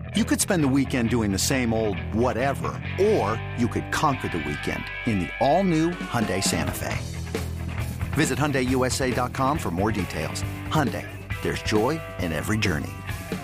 You could spend the weekend doing the same old whatever, or you could conquer the weekend in the all-new Hyundai Santa Fe. Visit HyundaiUSA.com for more details. Hyundai, there's joy in every journey.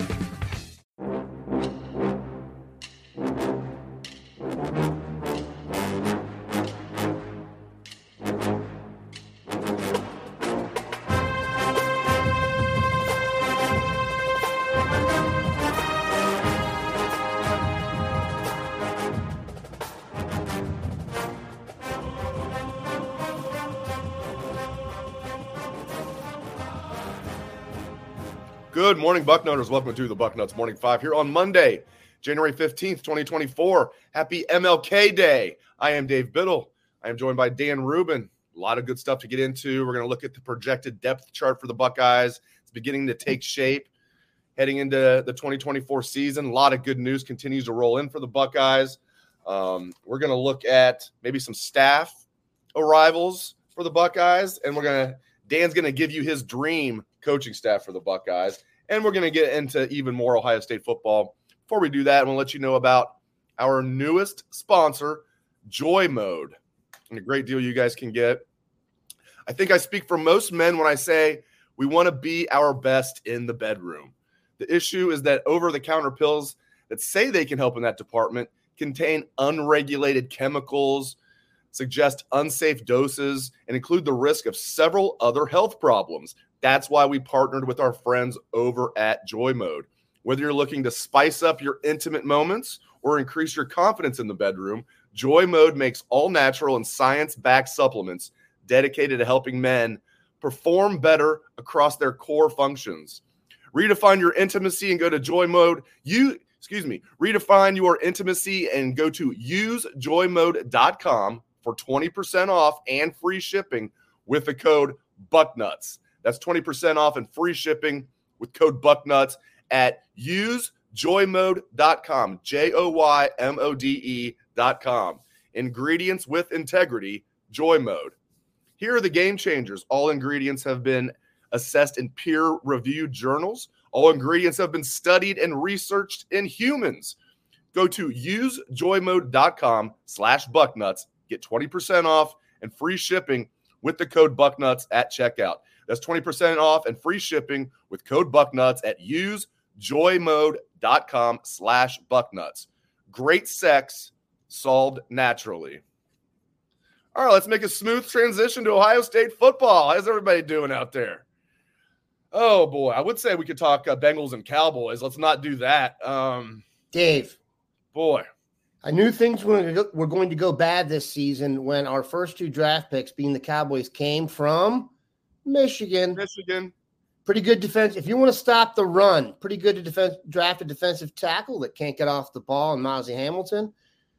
Good morning, Bucknutters. Welcome to the Bucknuts Morning Five here on Monday, January 15th, 2024. Happy MLK Day. I am Dave Biddle. I am joined by Dan Rubin. A lot of good stuff to get into. We're going to look at the projected depth chart for the Buckeyes. It's beginning to take shape heading into the 2024 season. A lot of good news continues to roll in for the Buckeyes. We're going to look at maybe some staff arrivals for the Buckeyes, and Dan's going to give you his dream coaching staff for the Buckeyes. And we're going to get into even more Ohio State football. Before we do that, I want to let you know about our newest sponsor, Joy Mode, and a great deal you guys can get. I think I speak for most men when I say we want to be our best in the bedroom. The issue is that over-the-counter pills that say they can help in that department contain unregulated chemicals, suggest unsafe doses, and include the risk of several other health problems. That's why we partnered with our friends over at Joy Mode. Whether you're looking to spice up your intimate moments or increase your confidence in the bedroom, Joy Mode makes all natural and science-backed supplements dedicated to helping men perform better across their core functions. Redefine your intimacy and go to Joy Mode. Redefine your intimacy and go to usejoymode.com for 20% off and free shipping with the code BUCKNUTS. That's 20% off and free shipping with code BUCKNUTS at usejoymode.com, JOYMODE.com. Ingredients with integrity, Joy Mode. Here are the game changers. All ingredients have been assessed in peer-reviewed journals. All ingredients have been studied and researched in humans. Go to usejoymode.com/bucknuts. Get 20% off and free shipping with the code BUCKNUTS at checkout. That's 20% off and free shipping with code BUCKNUTS at usejoymode.com/bucknuts. Great sex solved naturally. All right, let's make a smooth transition to Ohio State football. How's everybody doing out there? Oh, boy. I would say we could talk Bengals and Cowboys. Let's not do that. Dave. Boy. I knew things were going to go bad this season when our first two draft picks, being the Cowboys, came from Michigan. Pretty good defense. If you want to stop the run, pretty good to draft a defensive tackle that can't get off the ball, and Mozzie Hamilton.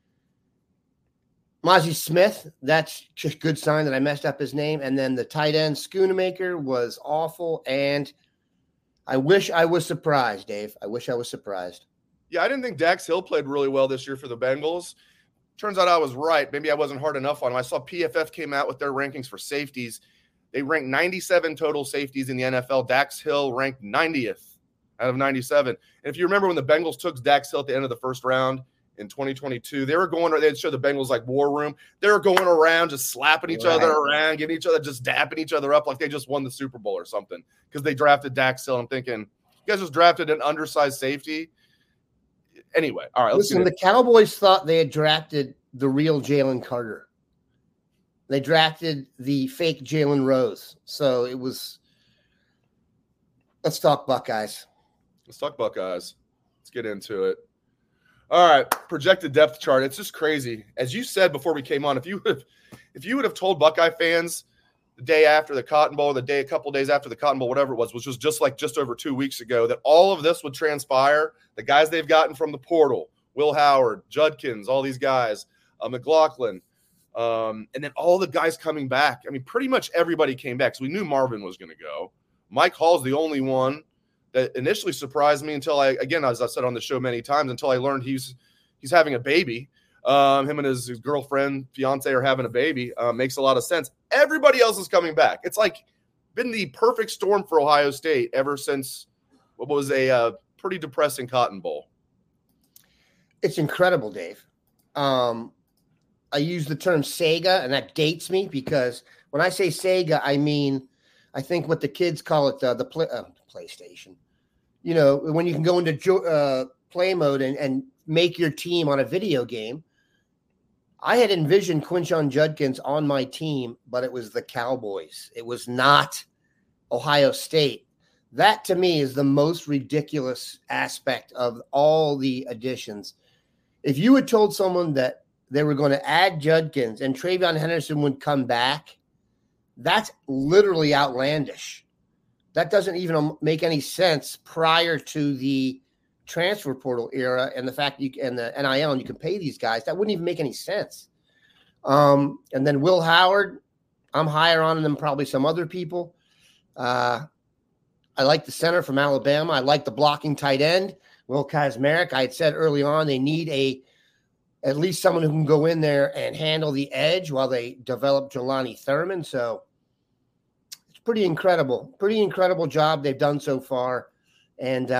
Mozzie Smith, that's just a good sign that I messed up his name. And then the tight end, Schoonamaker, was awful. And I wish I was surprised, Dave. I wish I was surprised. Yeah, I didn't think Dax Hill played really well this year for the Bengals. Turns out I was right. Maybe I wasn't hard enough on him. I saw PFF came out with their rankings for safeties. They ranked 97 total safeties in the NFL. Dax Hill ranked 90th out of 97. And if you remember when the Bengals took Dax Hill at the end of the first round in 2022, they'd show the Bengals like War Room. They were going around just slapping each other around, giving each other, just dapping each other up like they just won the Super Bowl or something because they drafted Dax Hill. I'm thinking, you guys just drafted an undersized safety. Anyway, all right. Listen, the Cowboys thought they had drafted the real Jalen Carter. They drafted the fake Jalen Rose. So it was – let's talk Buckeyes. Let's get into it. All right, projected depth chart. It's just crazy. As you said before we came on, if you would have told Buckeye fans the day after the Cotton Bowl, a couple days after the Cotton Bowl, whatever it was, which was just over 2 weeks ago, that all of this would transpire, the guys they've gotten from the portal, Will Howard, Judkins, all these guys, McLaughlin, and then all the guys coming back. I mean, pretty much everybody came back. So we knew Marvin was going to go. Mike Hall's the only one that initially surprised me until as I've said on the show many times, until I learned he's having a baby. Him and his girlfriend, fiance are having a baby. Makes a lot of sense. Everybody else is coming back. It's like been the perfect storm for Ohio State ever since what was a pretty depressing Cotton Bowl. It's incredible, Dave. I use the term Sega, and that dates me because when I say Sega, I think what the kids call it the PlayStation. You know, when you can go into play mode and make your team on a video game. I had envisioned Quinshon Judkins on my team, but it was the Cowboys. It was not Ohio State. That, to me, is the most ridiculous aspect of all the additions. If you had told someone that they were going to add Judkins and Travion Henderson would come back, that's literally outlandish. That doesn't even make any sense prior to the transfer portal era and the fact you and the NIL and you can pay these guys. That wouldn't even make any sense. And then Will Howard, I'm higher on than probably some other people. I like the center from Alabama. I like the blocking tight end, Will Kazmarek. I had said early on they need at least someone who can go in there and handle the edge while they develop Jelani Thurman. So it's pretty incredible job they've done so far. And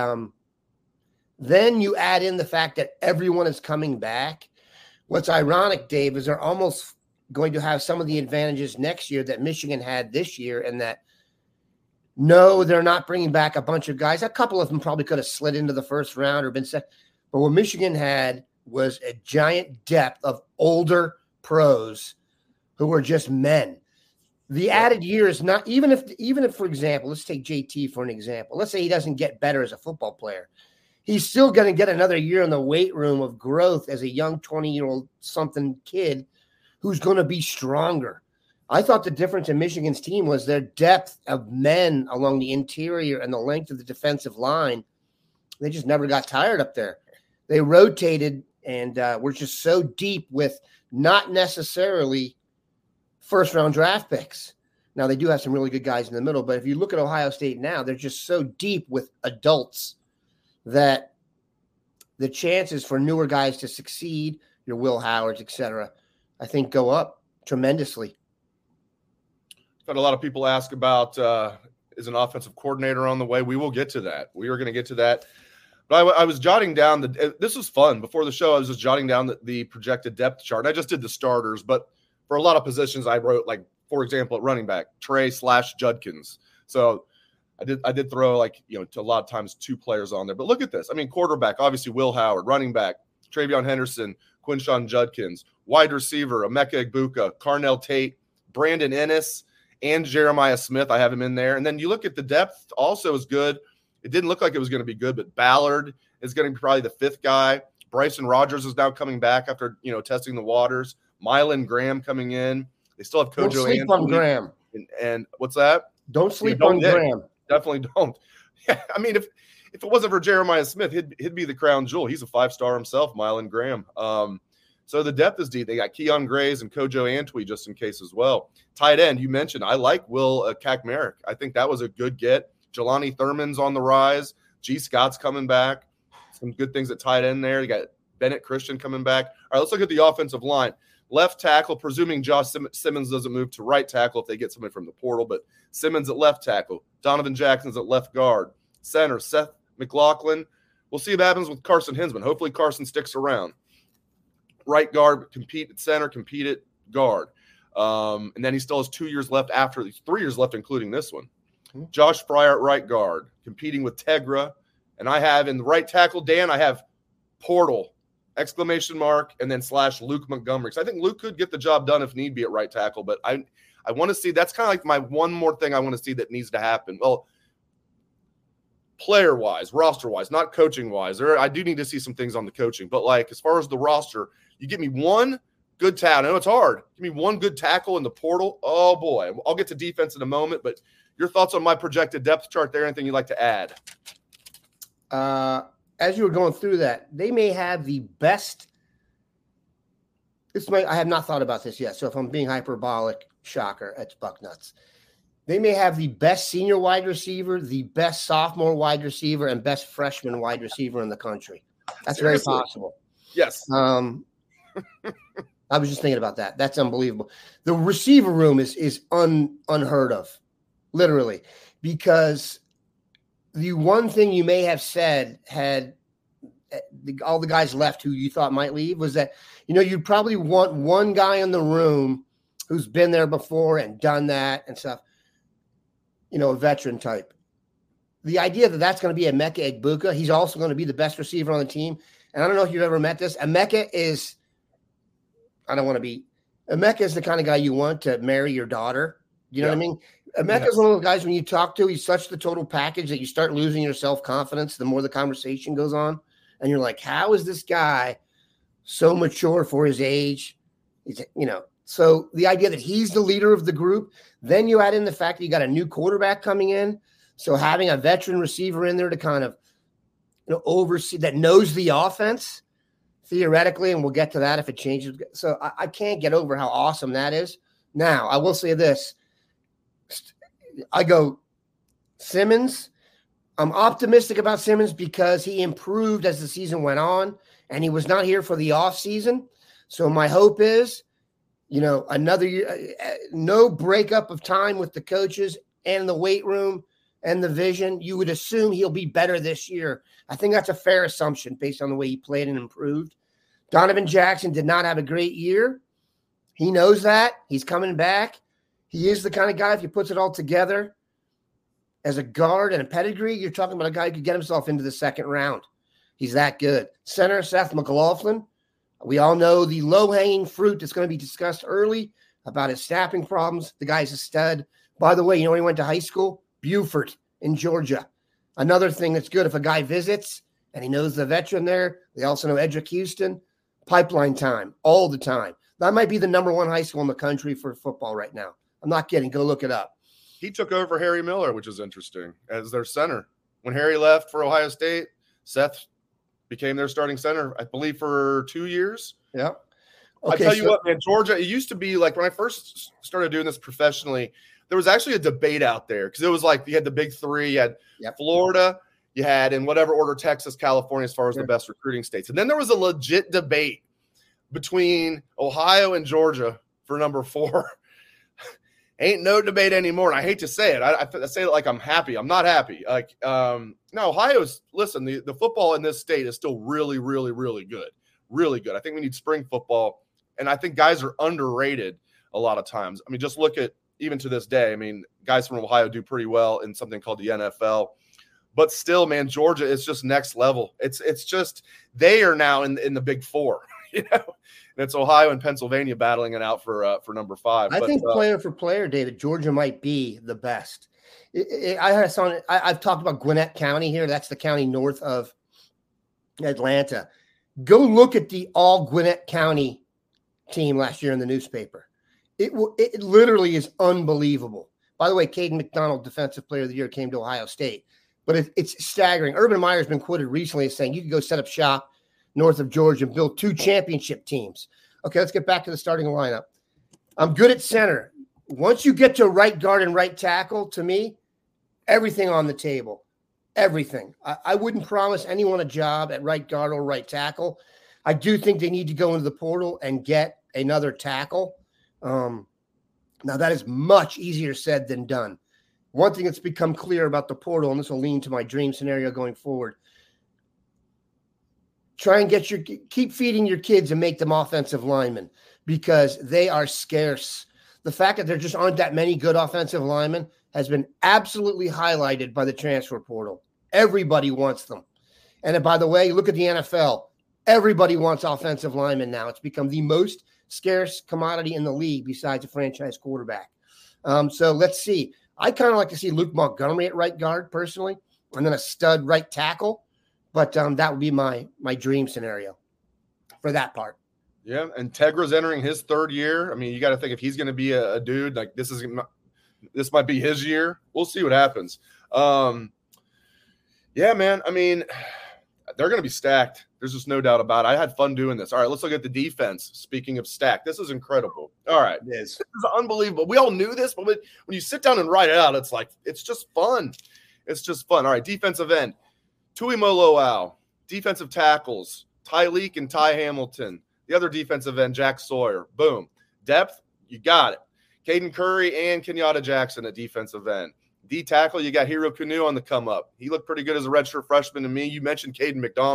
then you add in the fact that everyone is coming back. What's ironic, Dave, is they're almost going to have some of the advantages next year that Michigan had this year, and that no, they're not bringing back a bunch of guys. A couple of them probably could have slid into the first round or been set. But what Michigan had was a giant depth of older pros who were just men. The added year is not, even if, for example, let's take JT for an example. Let's say he doesn't get better as a football player. He's still going to get another year in the weight room of growth as a young 20-year-old something kid who's going to be stronger. I thought the difference in Michigan's team was their depth of men along the interior and the length of the defensive line. They just never got tired up there. They rotated and were just so deep with not necessarily first-round draft picks. Now, they do have some really good guys in the middle, but if you look at Ohio State now, they're just so deep with adults that the chances for newer guys to succeed, your Will Howards, et cetera, I think go up tremendously. Had a lot of people ask about is an offensive coordinator on the way. We will get to that. We are going to get to that. But I was jotting down this was fun. Before the show, I was just jotting down the projected depth chart. I just did the starters, but for a lot of positions, I wrote, like, for example, at running back, Trey/Judkins. So I did throw, like, to a lot of times 2 players on there. But look at this. I mean, quarterback, obviously Will Howard. Running back, Travion Henderson, Quinshon Judkins. Wide receiver, Emeka Egbuka, Carnell Tate, Brandon Ennis, and Jeremiah Smith. I have him in there. And then you look at the depth also is good. It didn't look like it was going to be good, but Ballard is going to be probably the 5th guy. Bryson Rogers is now coming back after, testing the waters. Mylan Graham coming in. They still have Kojo. Don't sleep on Graham. And what's that? Don't sleep on Graham. Definitely don't. Yeah, I mean, if it wasn't for Jeremiah Smith, he'd be the crown jewel. He's a 5-star himself, Mylan Graham. So the depth is deep. They got Keon Grays and Kojo Antwi just in case as well. Tight end, you mentioned. I like Will Kazmarek. I think that was a good get. Jelani Thurman's on the rise. G. Scott's coming back. Some good things at tight end there. You got Bennett Christian coming back. All right, let's look at the offensive line. Left tackle, presuming Josh Simmons doesn't move to right tackle if they get somebody from the portal, but Simmons at left tackle. Donovan Jackson's at left guard. Center, Seth McLaughlin. We'll see what happens with Carson Hinsman. Hopefully Carson sticks around. Right guard, compete at center, compete at guard. And then he still has 2 years left after these, 3 years left, including this one. Josh Fryer at right guard, competing with Tegra. And I have in the right tackle, Dan, I have portal, ! And then / Luke Montgomery. So I think Luke could get the job done if need be at right tackle. But I want to see, that's kind of like my one more thing I want to see that needs to happen. Well, player-wise, roster-wise, not coaching-wise. I do need to see some things on the coaching. But, like, as far as the roster, you give me one good tackle. I know it's hard. Give me one good tackle in the portal. Oh, boy. I'll get to defense in a moment. But your thoughts on my projected depth chart there? Anything you'd like to add? As you were going through that, they may have the best. I have not thought about this yet. So if I'm being hyperbolic, shocker, it's Bucknuts. They may have the best senior wide receiver, the best sophomore wide receiver, and best freshman wide receiver in the country. That's Seriously? Very possible. Yes. I was just thinking about that. That's unbelievable. The receiver room is unheard of, literally, because the one thing you may have said had all the guys left who you thought might leave was that, you'd probably want one guy in the room who's been there before and done that and stuff, a veteran type. The idea that that's going to be Emeka Egbuka, he's also going to be the best receiver on the team. And I don't know if you've ever met this. Emeka is the kind of guy you want to marry your daughter. You know what I mean? Emeka's one of those guys when you talk to, he's such the total package that you start losing your self-confidence the more the conversation goes on. And you're like, how is this guy so mature for his age? So the idea that he's the leader of the group, then you add in the fact that you got a new quarterback coming in. So having a veteran receiver in there to kind of oversee, that knows the offense theoretically, and we'll get to that if it changes. So I can't get over how awesome that is. Now, I will say this. I go Simmons. I'm optimistic about Simmons because he improved as the season went on, and he was not here for the offseason. So my hope is, another year, no breakup of time with the coaches and the weight room and the vision. You would assume he'll be better this year. I think that's a fair assumption based on the way he played and improved. Donovan Jackson did not have a great year. He knows that. He's coming back. He is the kind of guy, if he puts it all together as a guard and a pedigree, you're talking about a guy who could get himself into the second round. He's that good. Center, Seth McLaughlin. We all know the low-hanging fruit that's going to be discussed early about his snapping problems. The guy's a stud. By the way, you know when he went to high school? Beaufort in Georgia. Another thing that's good if a guy visits and he knows the veteran there. They also know Edric Houston. Pipeline time all the time. That might be the number one high school in the country for football right now. I'm not kidding. Go look it up. He took over Harry Miller, which is interesting, as their center. When Harry left for Ohio State, Seth became their starting center, I believe, for 2 years. Yeah. Okay, I tell you what, man, Georgia, it used to be like when I first started doing this professionally, there was actually a debate out there because it was like you had the big three. You had Florida, you had in whatever order Texas, California as far as the best recruiting states. And then there was a legit debate between Ohio and Georgia for number 4. Ain't no debate anymore. And I hate to say it. I say it like I'm happy. I'm not happy. No, Ohio's, listen, the football in this state is still really, really, really good. Really good. I think we need spring football. And I think guys are underrated a lot of times. I mean, just look at, even to this day, I mean, guys from Ohio do pretty well in something called the NFL. But still, man, Georgia is just next level. It's just they are now in the Big Four, And it's Ohio and Pennsylvania battling it out for number 5. I think player for player, David, Georgia might be the best. I've talked about Gwinnett County here. That's the county north of Atlanta. Go look at the all Gwinnett County team last year in the newspaper. It literally is unbelievable. By the way, Caden McDonald, Defensive Player of the Year, came to Ohio State. But it's staggering. Urban Meyer's been quoted recently as saying you could go set up shop north of Georgia and build 2 championship teams. Okay, let's get back to the starting lineup. I'm good at center. Once you get to right guard and right tackle, to me, everything on the table. Everything. I wouldn't promise anyone a job at right guard or right tackle. I do think they need to go into the portal and get another tackle. Now, that is much easier said than done. One thing that's become clear about the portal, and this will lean to my dream scenario going forward, try and keep feeding your kids and make them offensive linemen because they are scarce. The fact that there just aren't that many good offensive linemen has been absolutely highlighted by the transfer portal. Everybody wants them. And by the way, look at the NFL. Everybody wants offensive linemen now. It's become the most scarce commodity in the league besides a franchise quarterback. So let's see. I kind of like to see Luke Montgomery at right guard personally, and then a stud right tackle. But that would be my dream scenario for that part. Yeah, and Tegra's entering his 3rd year. I mean, you got to think if he's going to be a dude, like this might be his year. We'll see what happens. Yeah, man. I mean, they're going to be stacked. There's just no doubt about it. I had fun doing this. All right, let's look at the defense. Speaking of stacked, this is incredible. All right. This is unbelievable. We all knew this, but when you sit down and write it out, it's like, it's just fun. It's just fun. All right, defensive end. Tuimoloau. Defensive tackles. Tyleek and Ty Hamilton. The other defensive end, Jack Sawyer. Boom. Depth, you got it. Caden Curry and Kenyatta Jackson at defensive end. D tackle, you got Hero Kanu on the come up. He looked pretty good as a redshirt freshman to me. You mentioned Caden McDonald.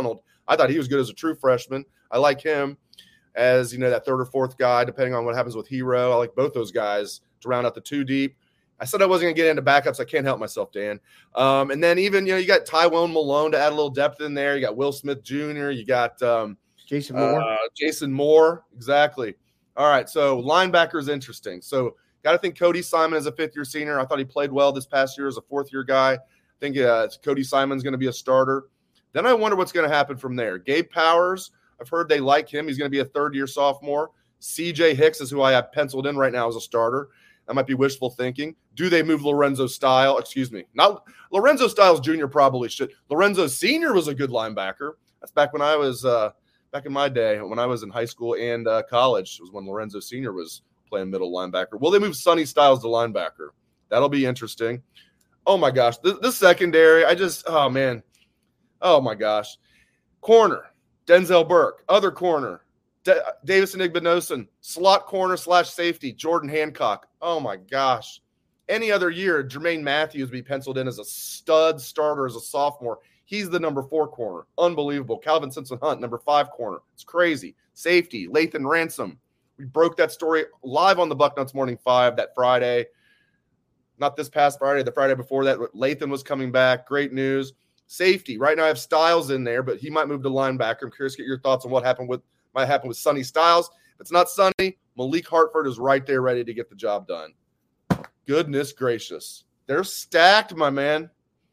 I thought he was good as a true freshman. I like him as, that third or fourth guy, depending on what happens with Hero. I like both those guys to round out the 2 deep. I said I wasn't going to get into backups. I can't help myself, Dan. And then even, you got Tywone Malone to add a little depth in there. You got Will Smith Jr. You got Jason Moore. Jason Moore. Exactly. All right. So linebacker is interesting. So got to think Cody Simon as a 5th-year senior. I thought he played well this past year as a 4th-year guy. I think Cody Simon's going to be a starter. Then I wonder what's going to happen from there. Gabe Powers, I've heard they like him. He's going to be a 3rd-year sophomore. CJ Hicks is who I have penciled in right now as a starter. That might be wishful thinking. Do they move Lorenzo Style? Excuse me. Not Lorenzo Styles Jr. probably should. Lorenzo Sr. was a good linebacker. That's back when I was back in my day when I was in high school and college. It was when Lorenzo Sr. was playing middle linebacker. Will they move Sonny Styles to linebacker? That'll be interesting. Oh my gosh, this secondary. Oh man. Oh my gosh. Corner, Denzel Burke. Other corner, Davison Igbinosun. Slot corner / safety, Jordan Hancock. Oh my gosh. Any other year, Jermaine Matthews would be penciled in as a stud starter as a sophomore. He's the number 4 corner. Unbelievable. Calvin Simpson-Hunt, number 5 corner. It's crazy. Safety, Lathan Ransom. We broke that story live on the Bucknuts Morning 5 that Friday. Not this past Friday, the Friday before that. Lathan was coming back. Great news. Safety. Right now I have Styles in there, but he might move to linebacker. I'm curious to get your thoughts on what might happen with Sonny Styles. If it's not Sonny, Malik Hartford is right there ready to get the job done. Goodness gracious. They're stacked, my man.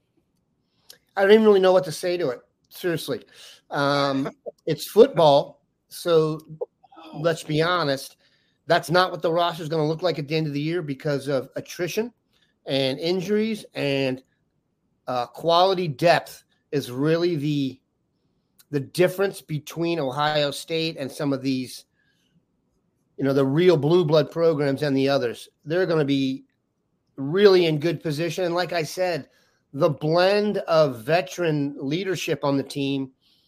I don't even really know what to say to it. Seriously. It's football, so let's be honest. That's not what the roster is going to look like at the end of the year because of attrition and injuries, and quality depth is really the difference between Ohio State and some of these, the real blue blood programs and the others. They're going to be really in good position. And like I said, the blend of veteran leadership on the team,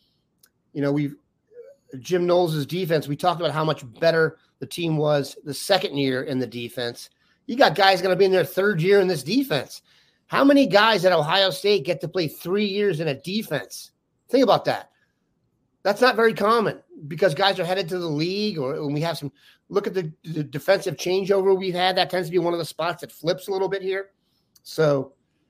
Jim Knowles' defense, we talked about how much better the team was the second year in the defense. You got guys going to be in their 3rd year in this defense. How many guys at Ohio State get to play 3 years in a defense? Think about that. That's not very common because guys are headed to the league, or when we have look at the defensive changeover we've had. That tends to be one of the spots that flips a little bit here. So,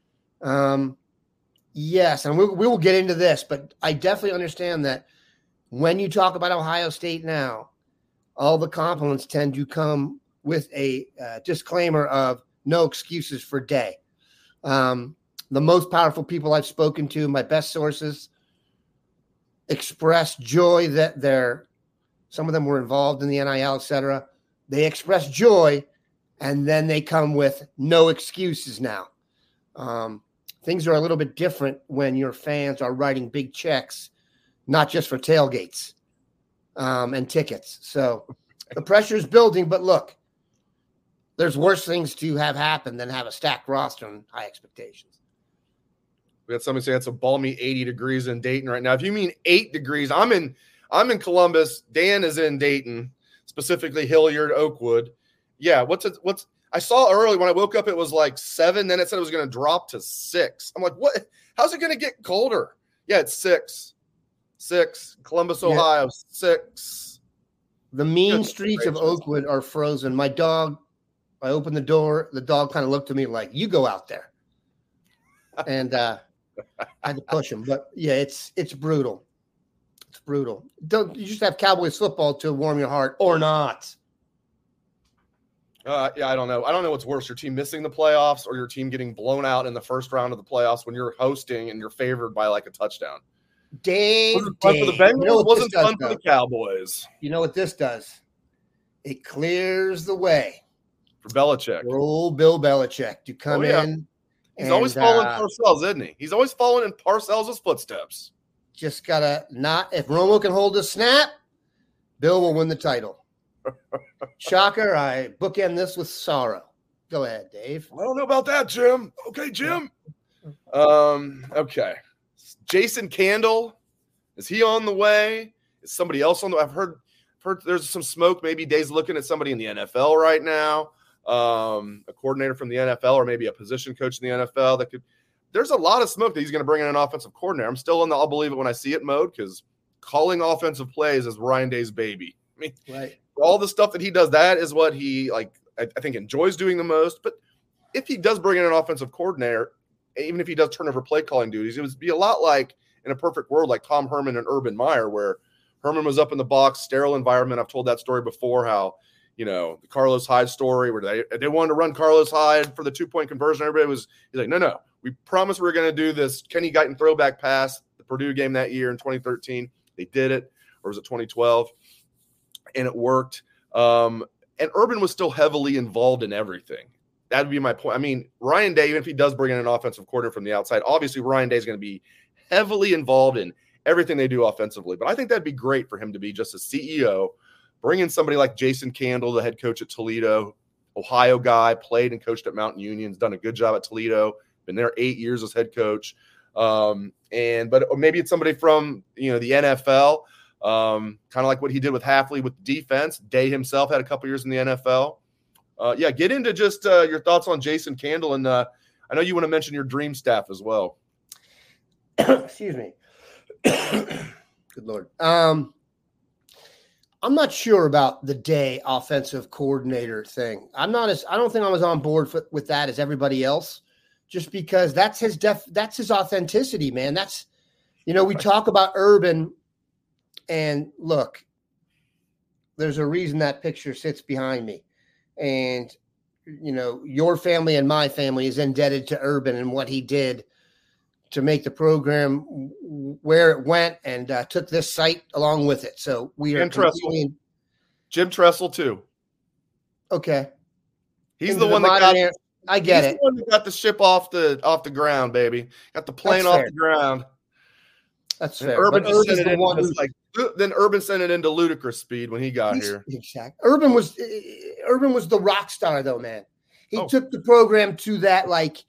yes, and we will get into this, but I definitely understand that when you talk about Ohio State now, all the compliments tend to come with a disclaimer of no excuses for day. The most powerful people I've spoken to, my best sources, express joy that some of them were involved in the NIL, et cetera. They express joy, and then they come with no excuses now. Things are a little bit different when your fans are writing big checks, not just for tailgates and tickets. So the pressure is building, but look, there's worse things to have happen than have a stacked roster and high expectations. We had somebody say it's a balmy 80 degrees in Dayton right now. If you mean 8 degrees, I'm in Columbus. Dan is in Dayton, specifically Hilliard, Oakwood. Yeah, I saw early when I woke up, it was like 7. Then it said it was going to drop to 6. I'm like, what? How's it going to get colder? Yeah, it's 6. Columbus, Ohio, 6. The mean streets of Oakwood are frozen. My dog, I opened the door. The dog kind of looked at me like, you go out there. And I had to push him. But, yeah, it's brutal. It's brutal. You just have Cowboys football to warm your heart or not. Yeah, I don't know. I don't know what's worse, your team missing the playoffs or your team getting blown out in the first round of the playoffs when you're hosting and you're favored by like a touchdown. Dave, wasn't fun for the Bengals. Wasn't fun for the Cowboys. You know what this does? It clears the way for Belichick. For old Bill Belichick to come in. He's always following Parcells, isn't he? He's always following in Parcells' footsteps. Just gotta if Romo can hold a snap, Bill will win the title. Shocker, I bookend this with sorrow. Go ahead, Dave. I don't know about that, Jim. Okay, Jim. Okay. Jason Candle, is he on the way? Is somebody else on the way? I've heard there's some smoke. Maybe Dave's looking at somebody in the NFL right now, a coordinator from the NFL or maybe a position coach in the NFL. There's a lot of smoke that he's going to bring in an offensive coordinator. I'm still in the I'll believe it when I see it mode because calling offensive plays is Ryan Day's baby. I mean, right. All the stuff that he does, that is what he I think enjoys doing the most. But if he does bring in an offensive coordinator, even if he does turn over play calling duties, it would be a lot like in a perfect world, like Tom Herman and Urban Meyer, where Herman was up in the box, sterile environment. I've told that story before, how, the Carlos Hyde story where they wanted to run Carlos Hyde for the 2-point conversion. He's like, no, we promised we were going to do this Kenny Guyton throwback pass, the Purdue game that year in 2013. They did it, or was it 2012? And it worked. And Urban was still heavily involved in everything. That would be my point. I mean, Ryan Day, even if he does bring in an offensive coordinator from the outside, obviously Ryan Day is going to be heavily involved in everything they do offensively. But I think that'd be great for him to be just a CEO, bring in somebody like Jason Candle, the head coach at Toledo, Ohio guy, played and coached at Mountain Union, has done a good job at Toledo, been there 8 years as head coach. But maybe it's somebody from, the NFL, kind of like what he did with Hafley with defense. Day himself had a couple years in the NFL. Get into just your thoughts on Jason Candle. And I know you want to mention your dream staff as well. Excuse me. Good Lord. I'm not sure about the Day offensive coordinator thing. I don't think I was on board with that as everybody else, just because that's his authenticity, man. That's, we talk about Urban, and look, there's a reason that picture sits behind me. And, your family and my family is indebted to Urban and what he did to make the program where it went, and took this site along with it. So we are Jim Tressel too. Okay. He's the one that got I get it. The one that got the ship off the ground, baby. Got the plane off the ground. That's fair. Urban then Urban sent it into ludicrous speed when he got here. Exactly. Urban was the rock star though, man. He took the program to that,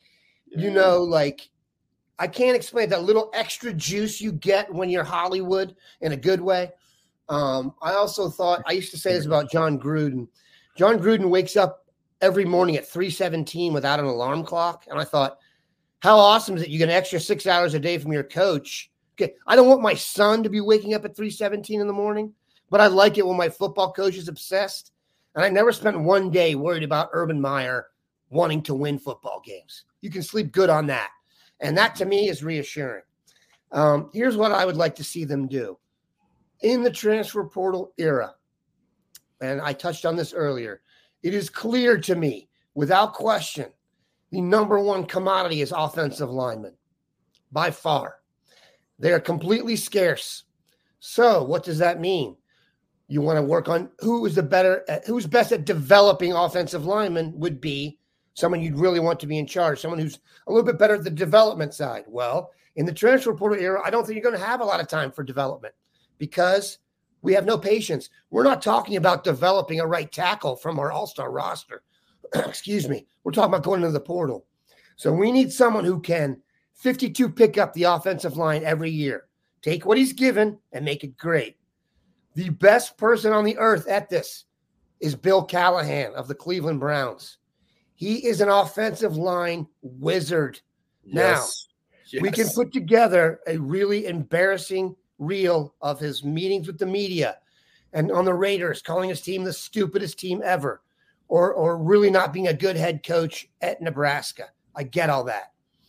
I can't explain that little extra juice you get when you're Hollywood in a good way. I also thought, I used to say this about John Gruden. John Gruden wakes up every morning at 3:17 without an alarm clock. And I thought, how awesome is it? You get an extra 6 hours a day from your coach. Okay, I don't want my son to be waking up at 3:17 in the morning, but I like it when my football coach is obsessed. And I never spent one day worried about Urban Meyer wanting to win football games. You can sleep good on that. And that, to me, is reassuring. Here's what I would like to see them do. In the transfer portal era, and I touched on this earlier, it is clear to me, without question, the number one commodity is offensive linemen, by far. They are completely scarce. So what does that mean? You want to work on who's best at developing offensive linemen would be someone you'd really want to be in charge, someone who's a little bit better at the development side. Well, in the transfer portal era, I don't think you're going to have a lot of time for development because we have no patience. We're not talking about developing a right tackle from our all-star roster. Excuse me. We're talking about going into the portal. So we need someone who can 52 pick up the offensive line every year. Take what he's given and make it great. The best person on the earth at this is Bill Callahan of the Cleveland Browns. He is an offensive line wizard. Yes. Now, we can put together a really embarrassing reel of his meetings with the media and on the Raiders, calling his team the stupidest team ever, or really not being a good head coach at Nebraska. I get all that.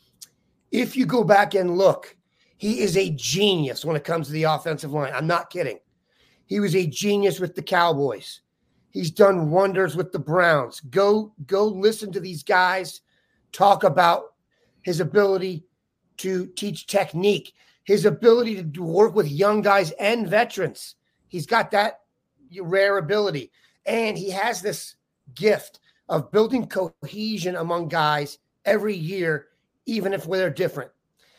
If you go back and look, he is a genius when it comes to the offensive line. I'm not kidding. He was a genius with the Cowboys. He's done wonders with the Browns. Go listen to these guys talk about his ability to teach technique, his ability to work with young guys and veterans. He's got that rare ability. And he has this gift of building cohesion among guys every year, even if they're different.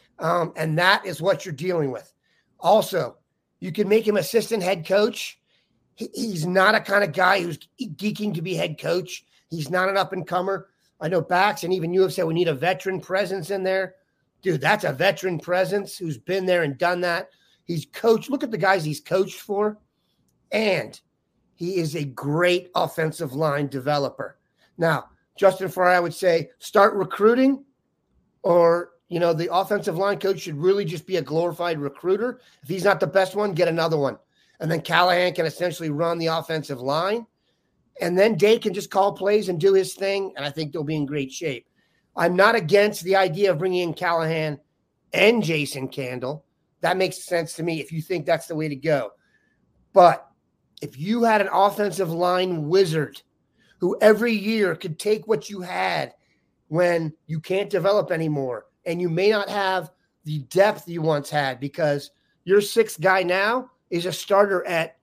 And that is what you're dealing with. Also, you can make him assistant head coach. He's not a kind of guy who's geeking to be head coach. He's not an up-and-comer. I know Bax and even you have said we need a veteran presence in there. Dude, that's a veteran presence who's been there and done that. He's coached. Look at the guys he's coached for. And he is a great offensive line developer. Now, Justin Frye, I would say start recruiting or You know, the offensive line coach should really just be a glorified recruiter. If he's not the best one, get another one. And then Callahan can essentially run the offensive line. And then Day can just call plays and do his thing, and I think they'll be in great shape. I'm not against the idea of bringing in Callahan and Jason Candle. That makes sense to me if you think that's the way to go. But if you had an offensive line wizard who every year could take what you had when you can't develop anymore, and you may not have the depth you once had because your sixth guy now is a starter at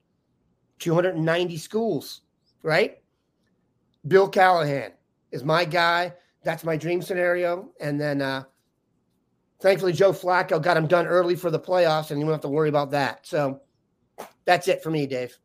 290 schools, right? Bill Callahan is my guy. That's my dream scenario. And then thankfully Joe Flacco got him done early for the playoffs, and you don't have to worry about that. So that's it for me, Dave.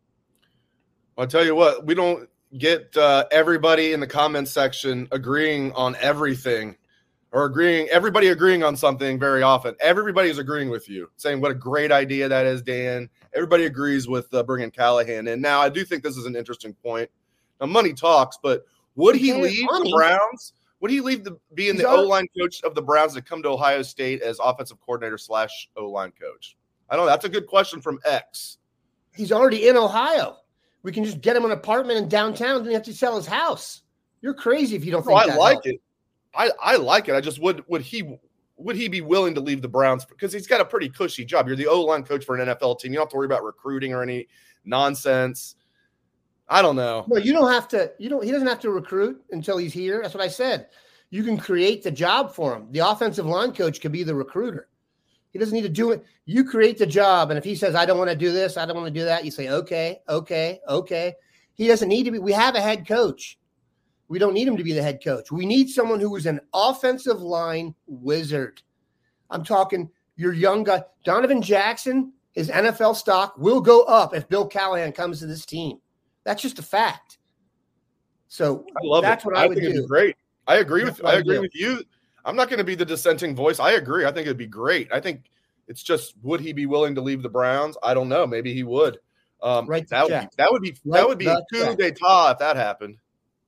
I'll tell you what, we don't get everybody in the comments section agreeing on everything or everybody agreeing on something very often. Everybody is agreeing with you, saying what a great idea that is, Dan. Everybody agrees with bringing Callahan in. Now, I do think this is an interesting point. Now, money talks, but would he leave the Browns? Would he leave being the O-line coach of the Browns to come to Ohio State as offensive coordinator / O-line coach? I don't know. That's a good question from X. He's already in Ohio. We can just get him an apartment in downtown. Then you have to sell his house. You're crazy if you don't think that. I like it. I like it. I just would he be willing to leave the Browns because he's got a pretty cushy job. You're the O-line coach for an NFL team. You don't have to worry about recruiting or any nonsense. I don't know. No, you don't have to. He doesn't have to recruit until he's here. That's what I said. You can create the job for him. The offensive line coach could be the recruiter. He doesn't need to do it. You create the job, and if he says, "I don't want to do this, I don't want to do that," you say, "Okay." He doesn't need to be. We have a head coach. We don't need him to be the head coach. We need someone who is an offensive line wizard. I'm talking your young guy. Donovan Jackson, his NFL stock will go up if Bill Callahan comes to this team. That's just a fact. So that's what I would do. It'd be great. I agree with you. I'm not going to be the dissenting voice. I agree. I think it'd be great. I think it's just, would he be willing to leave the Browns? I don't know. Maybe he would. That would be a coup d'etat if that happened.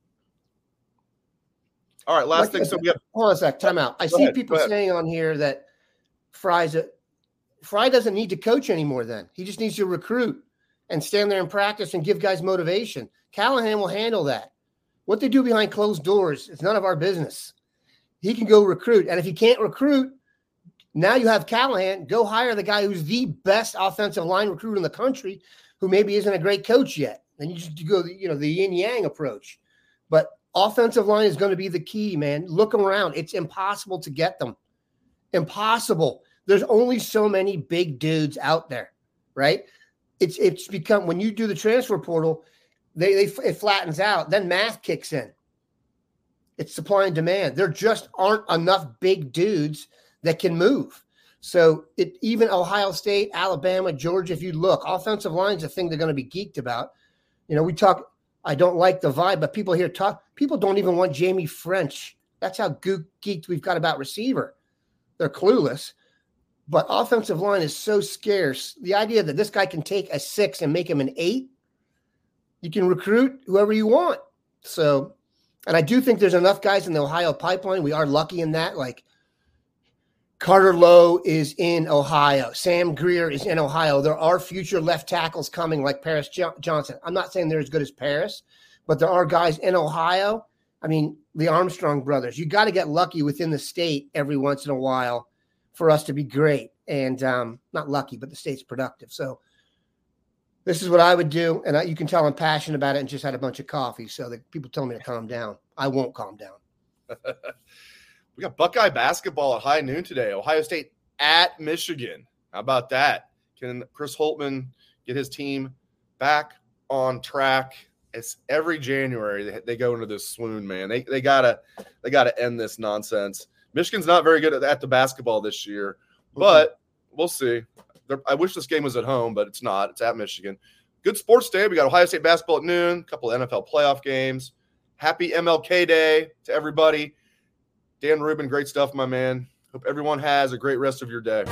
All right, last thing. So we have. Hold on a sec. Time out. I see people saying on here that Fry doesn't need to coach anymore. Then he just needs to recruit and stand there and practice and give guys motivation. Callahan will handle that. What they do behind closed doors is none of our business. He can go recruit, and if he can't recruit, now you have Callahan. Go hire the guy who's the best offensive line recruiter in the country, who maybe isn't a great coach yet. Then you just go, the yin yang approach. But offensive line is going to be the key, man. Look around. It's impossible to get them. Impossible. There's only so many big dudes out there, right? It's become, when you do the transfer portal, it flattens out. Then math kicks in. It's supply and demand. There just aren't enough big dudes that can move. So even Ohio State, Alabama, Georgia, if you look, offensive line is a thing they're going to be geeked about. We talk. I don't like the vibe, but people here talk. People don't even want Jamie French. That's how geeked we've got about receiver. They're clueless. But offensive line is so scarce. The idea that this guy can take a 6 and make him an 8, you can recruit whoever you want. So, and I do think there's enough guys in the Ohio pipeline. We are lucky in that. Like Carter Lowe is in Ohio. Sam Greer is in Ohio. There are future left tackles coming like Paris Johnson. I'm not saying they're as good as Paris, but there are guys in Ohio. I mean, the Armstrong brothers. You got to get lucky within the state every once in a while for us to be great. And not lucky, but the state's productive. So this is what I would do. And you can tell I'm passionate about it and just had a bunch of coffee. So that people tell me to calm down. I won't calm down. We got Buckeye basketball at high noon today. Ohio State at Michigan. How about that? Can Chris Holtmann get his team back on track? It's every January they go into this swoon, man. They gotta end this nonsense. Michigan's not very good at the basketball this year, but we'll see. I wish this game was at home, but it's not. It's at Michigan. Good sports day. We got Ohio State basketball at noon, a couple of NFL playoff games. Happy MLK Day to everybody. Dan Rubin, great stuff, my man. Hope everyone has a great rest of your day.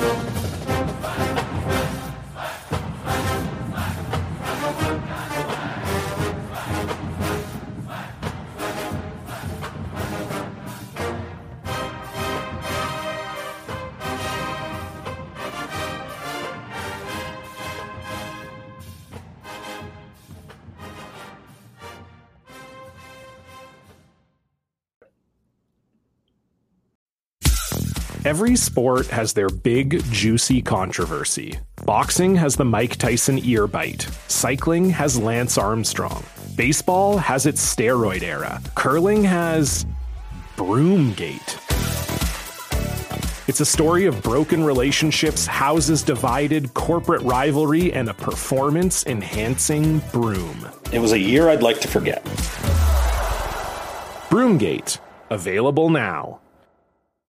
Every sport has their big, juicy controversy. Boxing has the Mike Tyson ear bite. Cycling has Lance Armstrong. Baseball has its steroid era. Curling has Broomgate. It's a story of broken relationships, houses divided, corporate rivalry, and a performance-enhancing broom. It was a year I'd like to forget. Broomgate. Available now.